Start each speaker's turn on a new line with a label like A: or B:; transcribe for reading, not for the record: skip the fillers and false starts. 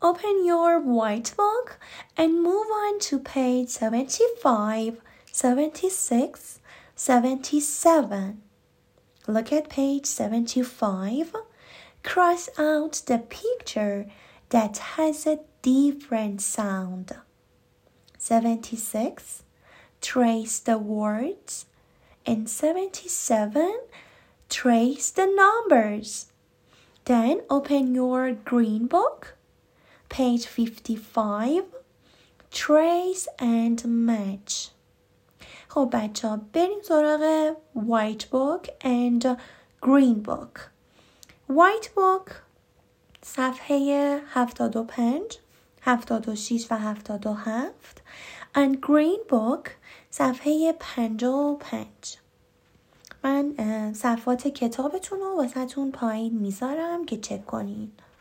A: Open your white book and move on to page 75, 76, 77. Look at page 75. Cross out the picture that has a different sound. 76. Trace the words. And 77. Trace the numbers. Then open your green book. Page 55. Trace and match. خب بچه ها بریم سراغ white book and green book. white book صفحه 75, 76 و 77 and green book صفحه 55. من صفحات کتابتون رو واسهتون پایین میذارم که چک کنین.